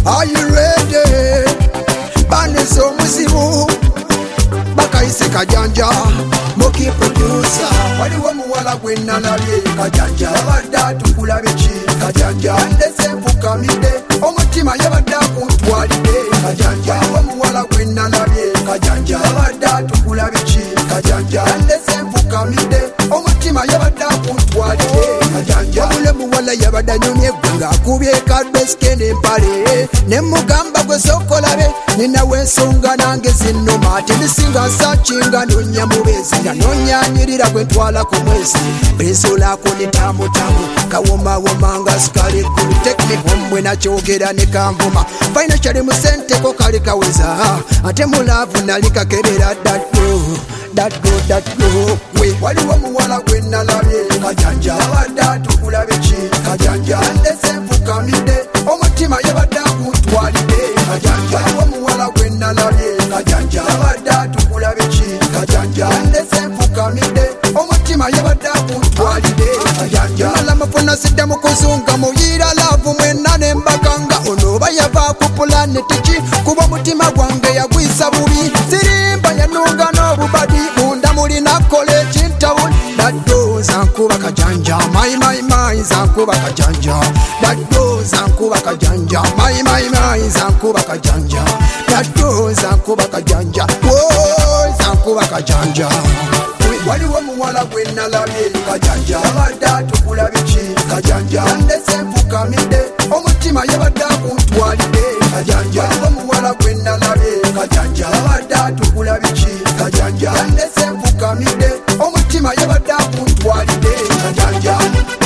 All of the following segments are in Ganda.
Are you ready? Baneso musibu Bakaise Kajanja Moki producer Waliwo muwala gwenna nalye Kajanja Abadda tukula beki Kajanja Andese mfukamide Omutima yabadda kuntwalide Kajanja Waliwo muwala gwenna nalye Kajanja Abadda tukula beki Kajanja Andese mfukamide Omutima yabadda kuntwalide Kajanja Wabule muwala yabadda nyumye gunga Kubye kalbeske nempale Nemugamba gwe sokolabe Nina wensonga nange zinuma Tinisinga sachinga nonya mubezi Nanonya nirira gwentwala kumwezi Bezo lako ni tamu tamu Kawoma womanga skali kulu Technique omwe na chogera ni kamvuma Financially musente ko kali kaweza Ate mulavu nalika kerera that go we waliwo muwala gwenna labye Kajanja abadda tukula beki Kajanja andese mfukamide omutima yabadda kuntwalide Kajanja waliwo muwala gwenna labye Kajanja abadda tukula beki Kajanja andese mfukamide omutima yabadda kuntwalide Kajanja alamafuna sidda mukuzunga muyira lavu mwenna nembakanga onoba yava ku planeti ki kuba mutima gwange yagwisa bubi sirimba yanunga n'obubadi munda mulina kola ekintabu daddo zankuba Kajanja my zankuba Kajanja daddo zankuba Kajanja my zankuba Kajanja daddo zankuba Kajanja zankuba Kajanja waliwo muwala gwenna labye Kajanja abadda tukula beki Kajanja andese mfukamide omutima yabadda kuntwalide Kajanja waliwo muwala gwenna labye Kajanja abadda tukula beki Kajanja andese mfukamide omutima yabadda kuntwalide Kajanja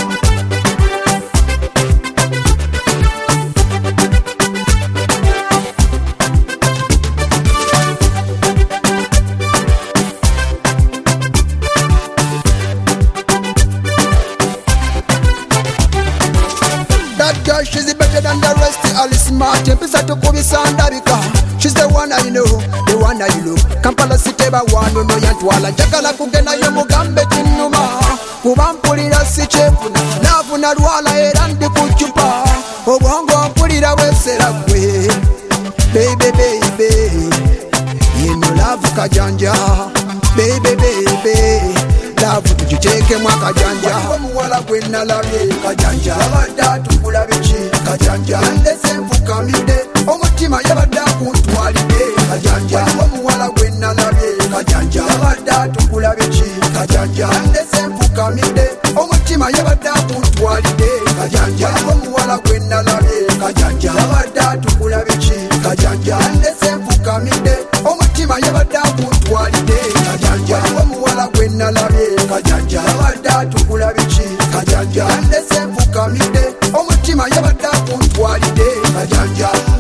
She's better than the rest, all smart. Pisa to kubisandabika. She's the one I know, the one I look. Kampala city ba wano no yantwala. Jakala kugena yo mugambe tinuma. Kubampulira si chefuna. Nafuna rwala erandi kuchupa. Obongo mpulira wesera kwe. Baby. You know love Kajanja. Baby. Love tujiteke mwa Kajanja waliwo muwala gwenna labye Kajanja abadda tukula beki Kajanja andese mfukamide omutima yabadda kuntwalide Kajanja waliwo muwala gwenna labye Kajanja abadda tukula beki Kajanja andese mfukamide omutima yabadda kuntwalide Kajanja waliwo muwala gwenna labye Kajanja abadda tukula beki Kajanja andese mfukamide omutima yabadda kuntwalide Kajanja waliwo muwala gwenna labye Kajanja abadda tukula beki Kajanja andese mfukamide omutima yabadda kuntwalide Kajanja